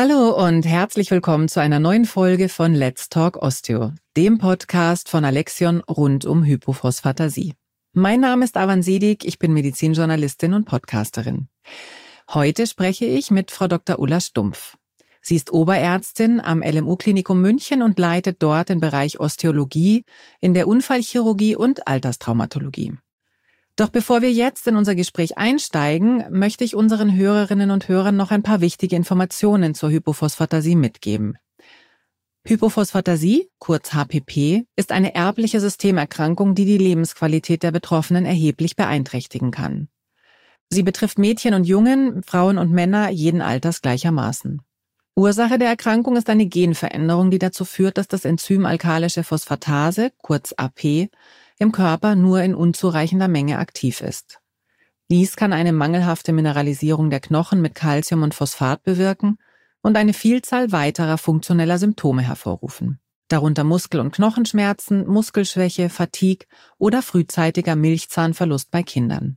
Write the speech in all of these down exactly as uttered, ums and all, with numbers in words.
Hallo und herzlich willkommen zu einer neuen Folge von Let's Talk Osteo, dem Podcast von Alexion rund um Hypophosphatasie. Mein Name ist Avan Sedig, ich bin Medizinjournalistin und Podcasterin. Heute spreche ich mit Frau Doktor Ulla Stumpf. Sie ist Oberärztin am L M U-Klinikum München und leitet dort den Bereich Osteologie in der Unfallchirurgie und Alterstraumatologie. Doch bevor wir jetzt in unser Gespräch einsteigen, möchte ich unseren Hörerinnen und Hörern noch ein paar wichtige Informationen zur Hypophosphatasie mitgeben. Hypophosphatasie, kurz H P P, ist eine erbliche Systemerkrankung, die die Lebensqualität der Betroffenen erheblich beeinträchtigen kann. Sie betrifft Mädchen und Jungen, Frauen und Männer jeden Alters gleichermaßen. Ursache der Erkrankung ist eine Genveränderung, die dazu führt, dass das Enzym alkalische Phosphatase, kurz A P, im Körper nur in unzureichender Menge aktiv ist. Dies kann eine mangelhafte Mineralisierung der Knochen mit Calcium und Phosphat bewirken und eine Vielzahl weiterer funktioneller Symptome hervorrufen, darunter Muskel- und Knochenschmerzen, Muskelschwäche, Fatigue oder frühzeitiger Milchzahnverlust bei Kindern.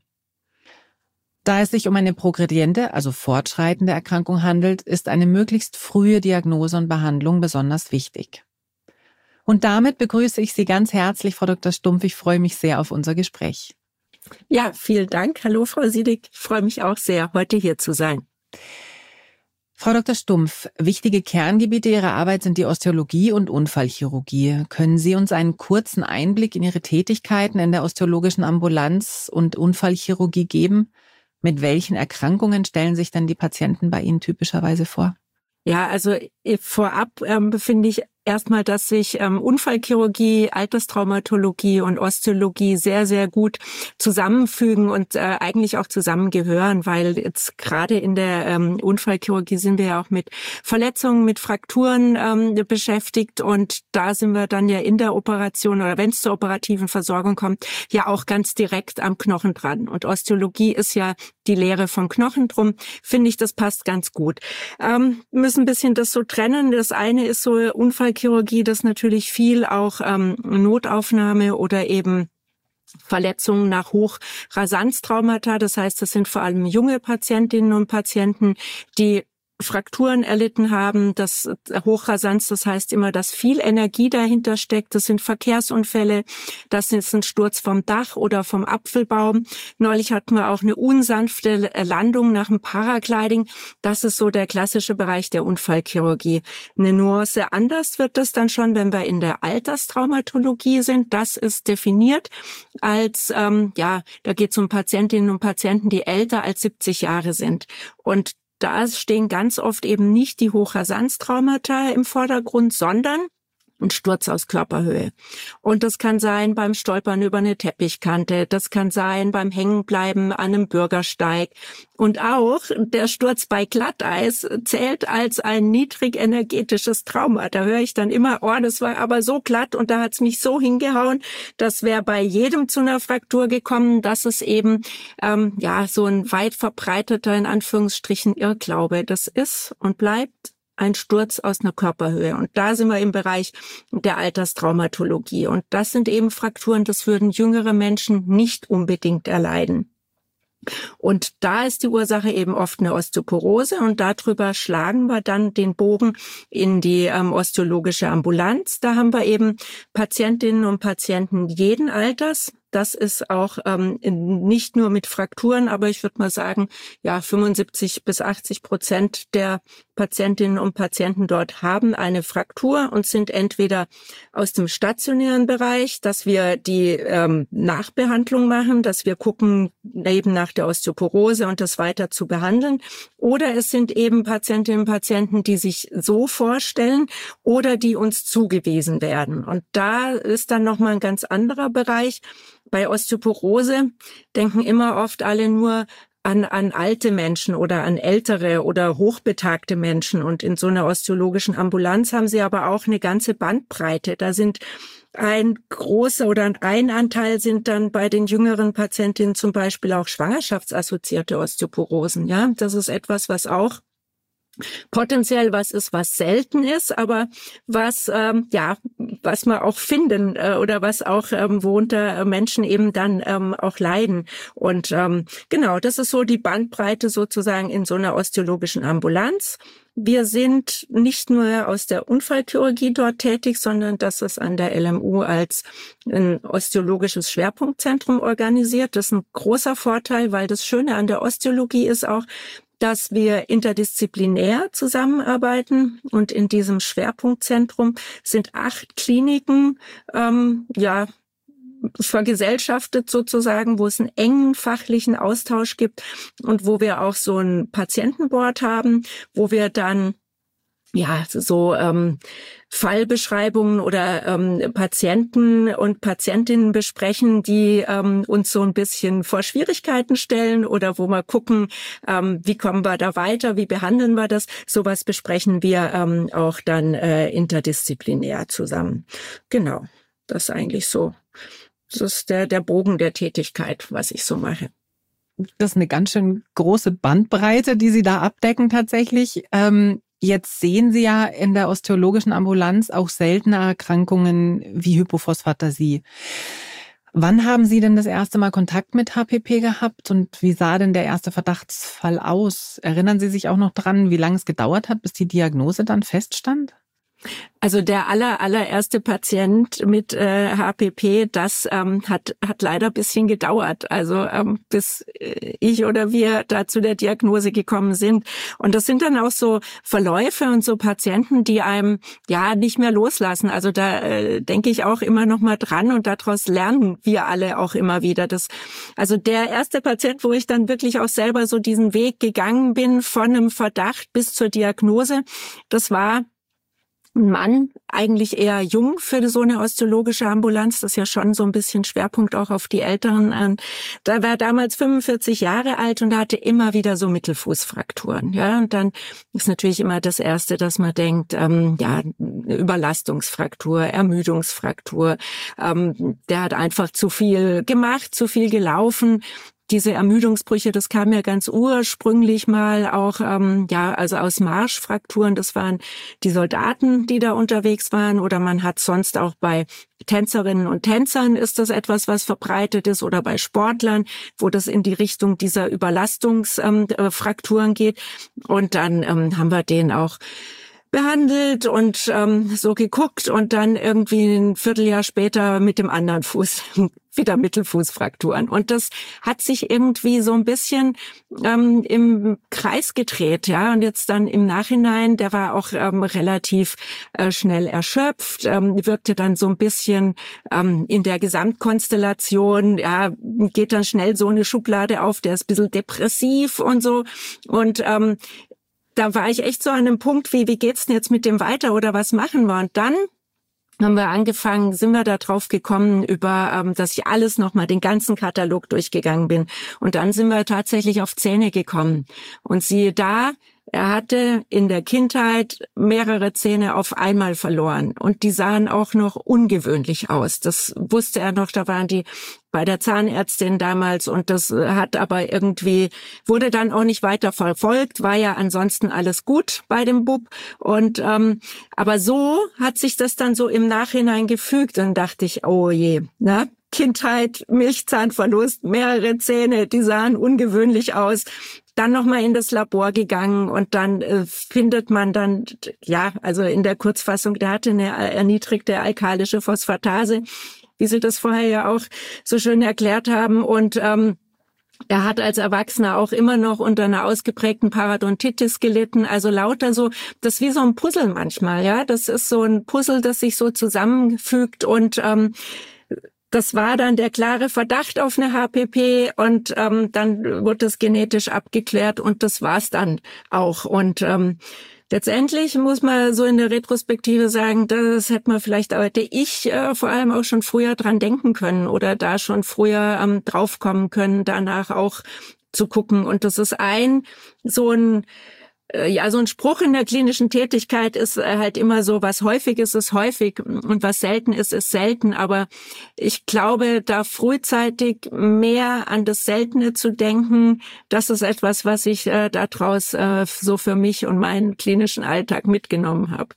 Da es sich um eine progrediente, also fortschreitende Erkrankung handelt, ist eine möglichst frühe Diagnose und Behandlung besonders wichtig. Und damit begrüße ich Sie ganz herzlich, Frau Doktor Stumpf. Ich freue mich sehr auf unser Gespräch. Ja, vielen Dank. Hallo, Frau Sedig. Ich freue mich auch sehr, heute hier zu sein. Frau Doktor Stumpf, wichtige Kerngebiete Ihrer Arbeit sind die Osteologie und Unfallchirurgie. Können Sie uns einen kurzen Einblick in Ihre Tätigkeiten in der osteologischen Ambulanz und Unfallchirurgie geben? Mit welchen Erkrankungen stellen sich denn die Patienten bei Ihnen typischerweise vor? Ja, also vorab ähm, finde ich erstmal, dass sich ähm, Unfallchirurgie, Alterstraumatologie und Osteologie sehr, sehr gut zusammenfügen und äh, eigentlich auch zusammengehören, weil jetzt gerade in der ähm, Unfallchirurgie sind wir ja auch mit Verletzungen, mit Frakturen ähm, beschäftigt und da sind wir dann ja in der Operation oder wenn es zur operativen Versorgung kommt, ja auch ganz direkt am Knochen dran. Und Osteologie ist ja die Lehre vom Knochen, drum finde ich, das passt ganz gut. Ähm, wir müssen ein bisschen das so trennen. Das eine ist so Unfallchirurgie, das natürlich viel auch ähm, Notaufnahme oder eben Verletzungen nach Hochrasanztraumata. Das heißt, das sind vor allem junge Patientinnen und Patienten, die Frakturen erlitten haben, das Hochrasanz, das heißt immer, dass viel Energie dahinter steckt. Das sind Verkehrsunfälle, das ist ein Sturz vom Dach oder vom Apfelbaum. Neulich hatten wir auch eine unsanfte Landung nach dem Paragliding. Das ist so der klassische Bereich der Unfallchirurgie. Eine Nuance anders wird das dann schon, wenn wir in der Alterstraumatologie sind. Das ist definiert als, ähm, ja, da geht es um Patientinnen und Patienten, die älter als siebzig Jahre sind. Und da stehen ganz oft eben nicht die Hochrasanztraumata im Vordergrund, sondern ein Sturz aus Körperhöhe. Und das kann sein beim Stolpern über eine Teppichkante, das kann sein beim Hängenbleiben an einem Bürgersteig. Und auch der Sturz bei Glatteis zählt als ein niedrigenergetisches Trauma. Da höre ich dann immer, oh, das war aber so glatt und da hat's mich so hingehauen. Das wäre bei jedem zu einer Fraktur gekommen. Das ist eben ähm, ja so ein weit verbreiteter, in Anführungsstrichen, Irrglaube. Das ist und bleibt ein Sturz aus einer Körperhöhe. Und da sind wir im Bereich der Alterstraumatologie. Und das sind eben Frakturen, das würden jüngere Menschen nicht unbedingt erleiden. Und da ist die Ursache eben oft eine Osteoporose und darüber schlagen wir dann den Bogen in die ähm, osteologische Ambulanz. Da haben wir eben Patientinnen und Patienten jeden Alters. Das ist auch ähm, nicht nur mit Frakturen, aber ich würde mal sagen, ja, fünfundsiebzig bis achtzig Prozent der Patientinnen und Patienten dort haben eine Fraktur und sind entweder aus dem stationären Bereich, dass wir die ähm, Nachbehandlung machen, dass wir gucken eben nach der Osteoporose und das weiter zu behandeln, oder es sind eben Patientinnen und Patienten, die sich so vorstellen oder die uns zugewiesen werden. Und da ist dann nochmal ein ganz anderer Bereich. Bei Osteoporose denken immer oft alle nur an, an alte Menschen oder an ältere oder hochbetagte Menschen. Und in so einer osteologischen Ambulanz haben sie aber auch eine ganze Bandbreite. Da sind ein großer oder ein Anteil sind dann bei den jüngeren Patientinnen zum Beispiel auch schwangerschaftsassoziierte Osteoporosen. Ja, das ist etwas, was auch potenziell was ist, was selten ist, aber was ähm, ja, was man auch finden äh, oder was auch ähm, worunter Menschen eben dann ähm, auch leiden. Und ähm, genau, das ist so die Bandbreite sozusagen in so einer osteologischen Ambulanz. wir sind nicht nur aus der Unfallchirurgie dort tätig, sondern das ist an der L M U als ein osteologisches Schwerpunktzentrum organisiert. Das ist ein großer Vorteil, weil das Schöne an der Osteologie ist auch, dass wir interdisziplinär zusammenarbeiten, und in diesem Schwerpunktzentrum sind acht Kliniken, ähm, ja, vergesellschaftet sozusagen, wo es einen engen fachlichen Austausch gibt und wo wir auch so ein Patientenboard haben, wo wir dann ja so ähm, Fallbeschreibungen oder ähm, Patienten und Patientinnen besprechen, die ähm, uns so ein bisschen vor Schwierigkeiten stellen oder wo wir gucken, ähm, wie kommen wir da weiter, wie behandeln wir das. Sowas besprechen wir ähm, auch dann äh, interdisziplinär zusammen. Genau, das ist eigentlich so. Das ist der, der Bogen der Tätigkeit, was ich so mache. Das ist eine ganz schön große Bandbreite, die Sie da abdecken tatsächlich. Ähm, jetzt sehen Sie ja in der osteologischen Ambulanz auch seltene Erkrankungen wie Hypophosphatasie. Wann haben Sie denn das erste Mal Kontakt mit H P P gehabt und wie sah denn der erste Verdachtsfall aus? Erinnern Sie sich auch noch dran, wie lange es gedauert hat, bis die Diagnose dann feststand? Also der aller allererste Patient mit äh, H P P, das ähm, hat hat leider ein bisschen gedauert, also ähm, bis äh, ich oder wir da zu der Diagnose gekommen sind. Und das sind dann auch so Verläufe und so Patienten, die einem ja nicht mehr loslassen. Also da äh, denke ich auch immer noch mal dran und daraus lernen wir alle auch immer wieder. Das, also der erste Patient, wo ich dann wirklich auch selber so diesen Weg gegangen bin von einem Verdacht bis zur Diagnose, das war ein Mann, eigentlich eher jung für so eine osteologische Ambulanz, das ist ja schon so ein bisschen Schwerpunkt auch auf die Älteren. Da war damals fünfundvierzig Jahre alt und hatte immer wieder so Mittelfußfrakturen. Ja, und dann ist natürlich immer das Erste, dass man denkt, ähm, ja, Überlastungsfraktur, Ermüdungsfraktur. Ähm, der hat einfach zu viel gemacht, zu viel gelaufen. Diese Ermüdungsbrüche, das kam ja ganz ursprünglich mal auch, ähm, ja, also aus Marschfrakturen. Das waren die Soldaten, die da unterwegs waren. Oder man hat sonst auch bei Tänzerinnen und Tänzern ist das etwas, was verbreitet ist. Oder bei Sportlern, wo das in die Richtung dieser Überlastungsfrakturen ähm, geht. Und dann ähm, haben wir den auch behandelt und ähm, so geguckt und dann irgendwie ein Vierteljahr später mit dem anderen Fuß wieder Mittelfußfrakturen. Und das hat sich irgendwie so ein bisschen ähm, im Kreis gedreht, ja. Und jetzt dann im Nachhinein, der war auch ähm, relativ äh, schnell erschöpft, ähm, wirkte dann so ein bisschen ähm, in der Gesamtkonstellation, ja, geht dann schnell so eine Schublade auf, der ist ein bisschen depressiv und so. Und ähm, da war ich echt so an einem Punkt, wie, wie geht's denn jetzt mit dem weiter oder was machen wir? Und dann haben wir angefangen, sind wir da drauf gekommen, über, ähm, dass ich alles nochmal, den ganzen Katalog durchgegangen bin. Und dann sind wir tatsächlich auf Zähne gekommen. Und siehe da, er hatte in der Kindheit mehrere Zähne auf einmal verloren. Und die sahen auch noch ungewöhnlich aus. Das wusste er noch, da waren die bei der Zahnärztin damals. Und das hat aber irgendwie, wurde dann auch nicht weiter verfolgt, war ja ansonsten alles gut bei dem Bub. Und ähm, aber so hat sich das dann so im Nachhinein gefügt. Dann dachte ich, oh je, ne? Kindheit, Milchzahnverlust, mehrere Zähne, die sahen ungewöhnlich aus. Dann nochmal in das Labor gegangen und dann äh, findet man dann, ja, also in der Kurzfassung, der hatte eine erniedrigte alkalische Phosphatase, wie Sie das vorher ja auch so schön erklärt haben. Und ähm, er hat als Erwachsener auch immer noch unter einer ausgeprägten Parodontitis gelitten. Also lauter so, das ist wie so ein Puzzle manchmal, ja. Das ist so ein Puzzle, das sich so zusammenfügt und ähm, das war dann der klare Verdacht auf eine H P P und ähm, dann wurde das genetisch abgeklärt und das war's dann auch. Und ähm, letztendlich muss man so in der Retrospektive sagen, das hätte man vielleicht, hätte ich äh, vor allem auch schon früher dran denken können oder da schon früher ähm, draufkommen können, danach auch zu gucken. Und das ist ein so ein Ja, so ein Spruch in der klinischen Tätigkeit ist halt immer so, was häufig ist, ist häufig und was selten ist, ist selten. Aber ich glaube, da frühzeitig mehr an das Seltene zu denken, das ist etwas, was ich äh, daraus äh, so für mich und meinen klinischen Alltag mitgenommen habe.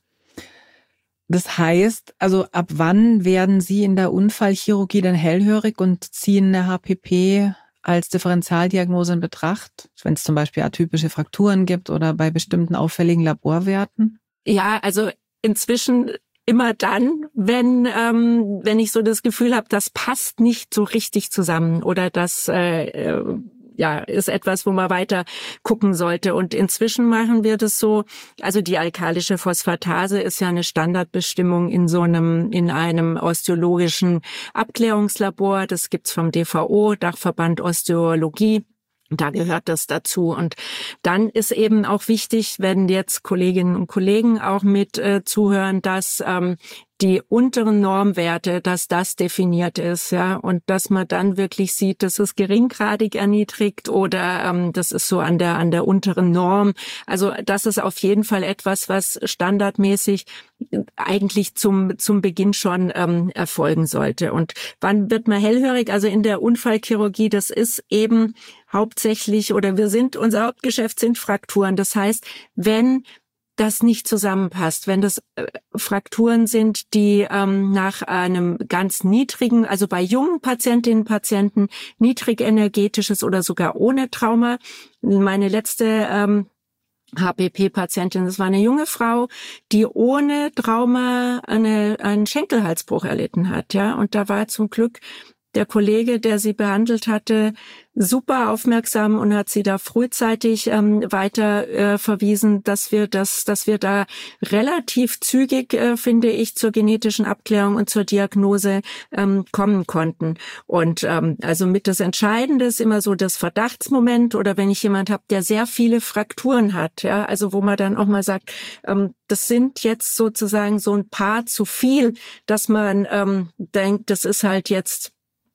Das heißt, also ab wann werden Sie in der Unfallchirurgie denn hellhörig und ziehen eine H P P als Differentialdiagnose in Betracht, wenn es zum Beispiel atypische Frakturen gibt oder bei bestimmten auffälligen Laborwerten? Ja, also inzwischen immer dann, wenn ähm, wenn ich so das Gefühl habe, das passt nicht so richtig zusammen oder das äh, äh, ja ist etwas, wo man weiter gucken sollte. Und inzwischen machen wir das so, also die alkalische Phosphatase ist ja eine Standardbestimmung in so einem in einem osteologischen Abklärungslabor. Das gibt's vom D V O, Dachverband Osteologie. Da gehört das dazu. Und dann ist eben auch wichtig, wenn jetzt Kolleginnen und Kollegen auch mit äh, zuhören, dass ähm, die unteren Normwerte, dass das definiert ist, ja, und dass man dann wirklich sieht, dass es geringgradig erniedrigt oder ähm, das ist so an der an der unteren Norm. Also das ist auf jeden Fall etwas, was standardmäßig eigentlich zum zum Beginn schon ähm, erfolgen sollte. Und wann wird man hellhörig? Also in der Unfallchirurgie, das ist eben hauptsächlich oder wir sind unser Hauptgeschäft sind Frakturen. Das heißt, wenn das nicht zusammenpasst, wenn das äh, Frakturen sind, die ähm, nach einem ganz niedrigen, also bei jungen Patientinnen und Patienten, niedrigenergetisches oder sogar ohne Trauma. Meine letzte ähm, H P P-Patientin, das war eine junge Frau, die ohne Trauma eine, einen Schenkelhalsbruch erlitten hat, ja, und da war zum Glück der Kollege, der sie behandelt hatte, super aufmerksam und hat sie da frühzeitig ähm, weiter äh, verwiesen, dass wir das, dass wir da relativ zügig, äh, finde ich, zur genetischen Abklärung und zur Diagnose ähm, kommen konnten. Und ähm, also mit das Entscheidende ist immer so das Verdachtsmoment oder wenn ich jemand habe, der sehr viele Frakturen hat, ja, also wo man dann auch mal sagt, ähm, das sind jetzt sozusagen so ein paar zu viel, dass man ähm, denkt, das ist halt jetzt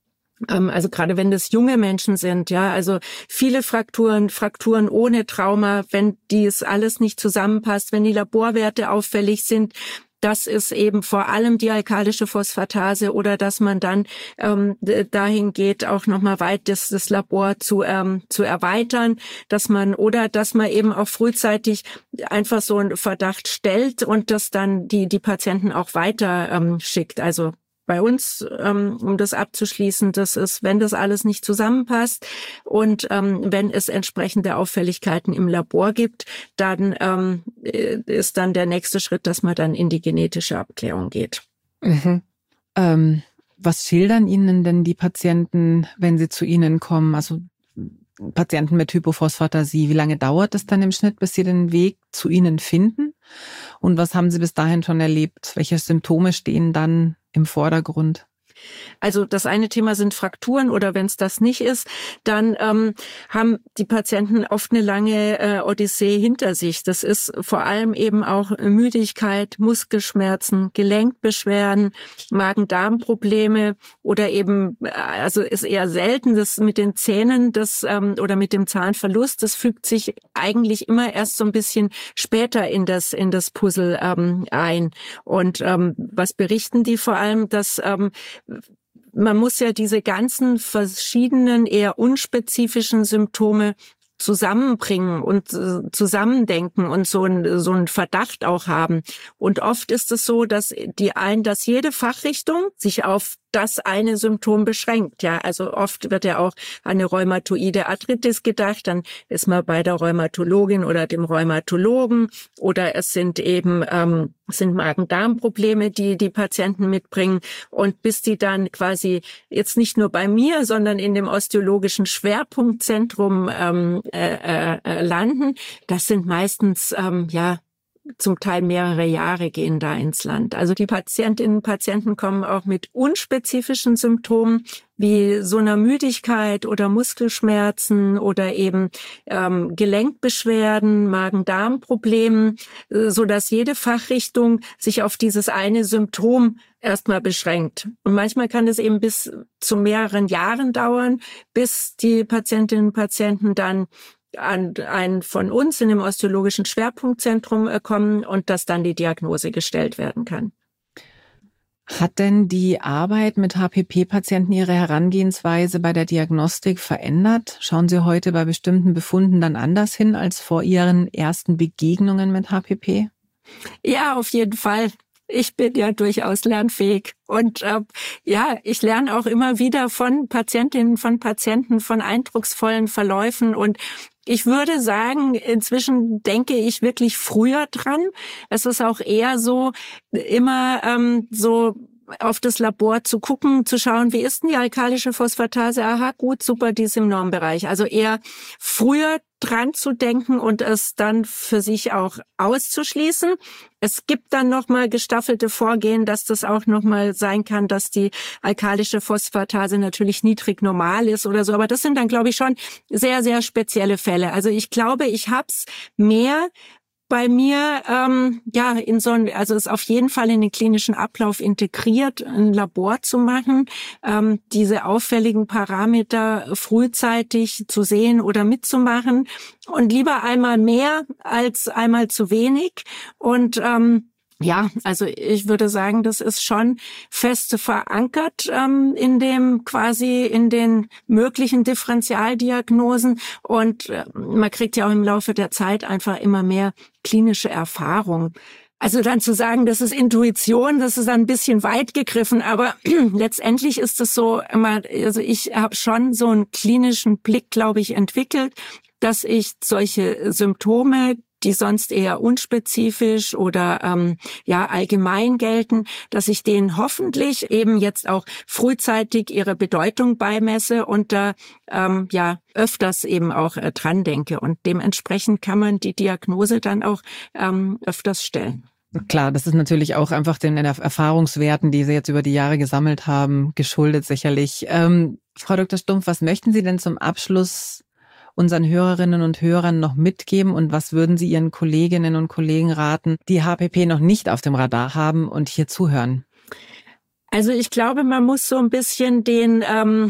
also gerade wenn das junge Menschen sind, ja, also viele Frakturen, Frakturen ohne Trauma, wenn dies alles nicht zusammenpasst, wenn die Laborwerte auffällig sind, das ist eben vor allem die alkalische Phosphatase oder dass man dann ähm, dahin geht, auch nochmal weit das, das Labor zu ähm, zu erweitern, dass man oder dass man eben auch frühzeitig einfach so einen Verdacht stellt und das dann die die Patienten auch weiter ähm, schickt, also bei uns, ähm, um das abzuschließen, das ist, wenn das alles nicht zusammenpasst und ähm, wenn es entsprechende Auffälligkeiten im Labor gibt, dann ähm, ist dann der nächste Schritt, dass man dann in die genetische Abklärung geht. Mhm. Ähm, was schildern Ihnen denn die Patienten, wenn sie zu Ihnen kommen? Also Patienten mit Hypophosphatasie, wie lange dauert es dann im Schnitt, bis sie den Weg zu Ihnen finden? Und was haben Sie bis dahin schon erlebt? Welche Symptome stehen dann im Vordergrund? Also das eine Thema sind Frakturen oder wenn es das nicht ist, dann ähm, haben die Patienten oft eine lange äh, Odyssee hinter sich. Das ist vor allem eben auch Müdigkeit, Muskelschmerzen, Gelenkbeschwerden, Magen-Darm-Probleme oder eben, also ist eher selten, das mit den Zähnen das ähm, oder mit dem Zahnverlust, das fügt sich eigentlich immer erst so ein bisschen später in das in das Puzzle ähm, ein. Und ähm, was berichten die vor allem, dass ähm, man muss ja diese ganzen verschiedenen, eher unspezifischen Symptome zusammenbringen und äh, zusammendenken und so ein so ein Verdacht auch haben. Und oft ist es so, dass die ein, dass jede Fachrichtung sich auf das eine Symptom beschränkt. Ja, also oft wird ja auch an eine rheumatoide Arthritis gedacht, dann ist man bei der Rheumatologin oder dem Rheumatologen oder es sind eben ähm, es sind Magen-Darm-Probleme, die die Patienten mitbringen und bis die dann quasi jetzt nicht nur bei mir, sondern in dem osteologischen Schwerpunktzentrum ähm, äh, äh, landen, das sind meistens ähm, ja zum Teil mehrere Jahre gehen da ins Land. Also die Patientinnen und Patienten kommen auch mit unspezifischen Symptomen wie so einer Müdigkeit oder Muskelschmerzen oder eben ähm, Gelenkbeschwerden, Magen-Darm-Problemen, äh, so dass jede Fachrichtung sich auf dieses eine Symptom erstmal beschränkt. Und manchmal kann es eben bis zu mehreren Jahren dauern, bis die Patientinnen und Patienten dann an einen von uns in dem osteologischen Schwerpunktzentrum kommen und dass dann die Diagnose gestellt werden kann. Hat denn die Arbeit mit H P P-Patienten Ihre Herangehensweise bei der Diagnostik verändert? Schauen Sie heute bei bestimmten Befunden dann anders hin als vor Ihren ersten Begegnungen mit H P P? Ja, auf jeden Fall. Ich bin ja durchaus lernfähig. Und äh, ja, ich lerne auch immer wieder von Patientinnen, von Patienten, von eindrucksvollen Verläufen. Und ich würde sagen, inzwischen denke ich wirklich früher dran. Es ist auch eher so, immer ähm, so auf das Labor zu gucken, zu schauen, wie ist denn die alkalische Phosphatase? Aha, gut, super, die ist im Normbereich. Also eher früher dran zu denken und es dann für sich auch auszuschließen. Es gibt dann nochmal gestaffelte Vorgehen, dass das auch nochmal sein kann, dass die alkalische Phosphatase natürlich niedrig normal ist oder so. Aber das sind dann, glaube ich, schon sehr, sehr spezielle Fälle. Also ich glaube, ich hab's mehr bei mir, ähm, ja, in so ein, also es auf jeden Fall in den klinischen Ablauf integriert, ein Labor zu machen, ähm, diese auffälligen Parameter frühzeitig zu sehen oder mitzumachen und lieber einmal mehr als einmal zu wenig. Und ähm, ja, also ich würde sagen, das ist schon fest verankert ähm, in dem quasi in den möglichen Differentialdiagnosen und äh, man kriegt ja auch im Laufe der Zeit einfach immer mehr klinische Erfahrung. Also dann zu sagen, das ist Intuition, das ist dann ein bisschen weit gegriffen, aber letztendlich ist es so, immer, also ich habe schon so einen klinischen Blick, glaube ich, entwickelt, dass ich solche Symptome, die sonst eher unspezifisch oder ähm, ja allgemein gelten, dass ich denen hoffentlich eben jetzt auch frühzeitig ihre Bedeutung beimesse und da ähm, ja öfters eben auch äh, dran denke. Und dementsprechend kann man die Diagnose dann auch ähm, öfters stellen. Klar, das ist natürlich auch einfach den Erfahrungswerten, die Sie jetzt über die Jahre gesammelt haben, geschuldet sicherlich. Ähm, Frau Doktor Stumpf, was möchten Sie denn zum Abschluss unseren Hörerinnen und Hörern noch mitgeben und was würden Sie Ihren Kolleginnen und Kollegen raten, die H P P noch nicht auf dem Radar haben und hier zuhören? Also ich glaube, man muss so ein bisschen den ähm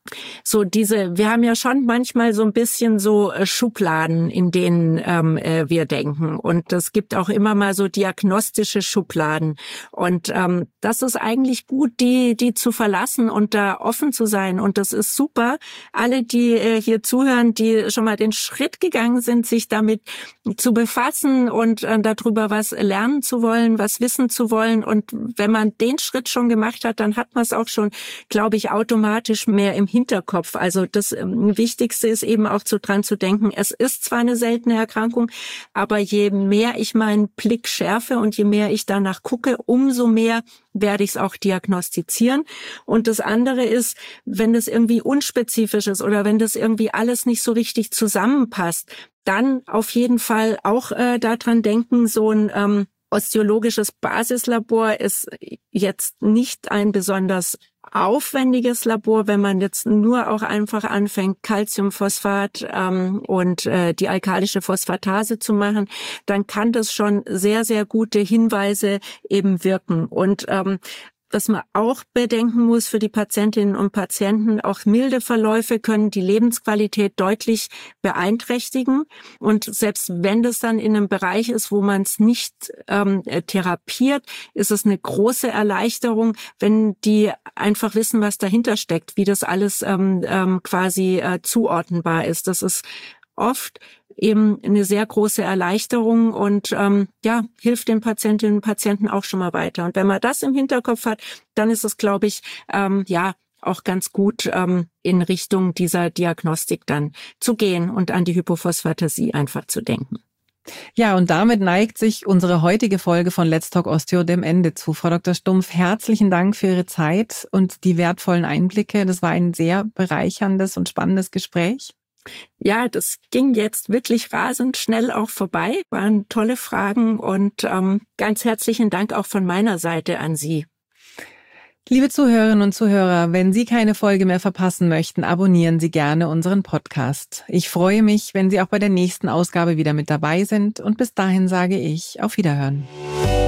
so diese, wir haben ja schon manchmal so ein bisschen so äh, Schubladen, in denen ähm, äh, wir denken. Und es gibt auch immer mal so diagnostische Schubladen. Und ähm, das ist eigentlich gut, die die zu verlassen und da offen zu sein. Und das ist super. Alle, die äh, hier zuhören, die schon mal den Schritt gegangen sind, sich damit zu befassen und äh, darüber was lernen zu wollen, was wissen zu wollen. Und wenn man den Schritt schon gemacht hat, dann hat man es auch schon, glaube ich, automatisch mehr im Hinterkopf. Also das ähm, Wichtigste ist eben auch so dran zu denken, es ist zwar eine seltene Erkrankung, aber je mehr ich meinen Blick schärfe und je mehr ich danach gucke, umso mehr werde ich es auch diagnostizieren. Und das andere ist, wenn das irgendwie unspezifisch ist oder wenn das irgendwie alles nicht so richtig zusammenpasst, dann auf jeden Fall auch äh, daran denken, so ein ähm, osteologisches Basislabor ist jetzt nicht ein besonders aufwendiges Labor, wenn man jetzt nur auch einfach anfängt, Calciumphosphat ähm, und äh, die alkalische Phosphatase zu machen, dann kann das schon sehr, sehr gute Hinweise eben wirken. Und ähm, was man auch bedenken muss für die Patientinnen und Patienten, auch milde Verläufe können die Lebensqualität deutlich beeinträchtigen. Und selbst wenn das dann in einem Bereich ist, wo man es nicht ähm, therapiert, ist es eine große Erleichterung, wenn die einfach wissen, was dahinter steckt, wie das alles ähm, ähm, quasi äh, zuordnenbar ist. Das ist oft eben eine sehr große Erleichterung und ähm, ja, hilft den Patientinnen und Patienten auch schon mal weiter. Und wenn man das im Hinterkopf hat, dann ist es, glaube ich, ähm, ja auch ganz gut ähm, in Richtung dieser Diagnostik dann zu gehen und an die Hypophosphatasie einfach zu denken. Ja, und damit neigt sich unsere heutige Folge von Let's Talk Osteo dem Ende zu. Frau Doktor Stumpf, herzlichen Dank für Ihre Zeit und die wertvollen Einblicke. Das war ein sehr bereicherndes und spannendes Gespräch. Ja, das ging jetzt wirklich rasend schnell auch vorbei. Waren tolle Fragen und ähm, ganz herzlichen Dank auch von meiner Seite an Sie. Liebe Zuhörerinnen und Zuhörer, wenn Sie keine Folge mehr verpassen möchten, abonnieren Sie gerne unseren Podcast. Ich freue mich, wenn Sie auch bei der nächsten Ausgabe wieder mit dabei sind und bis dahin sage ich auf Wiederhören.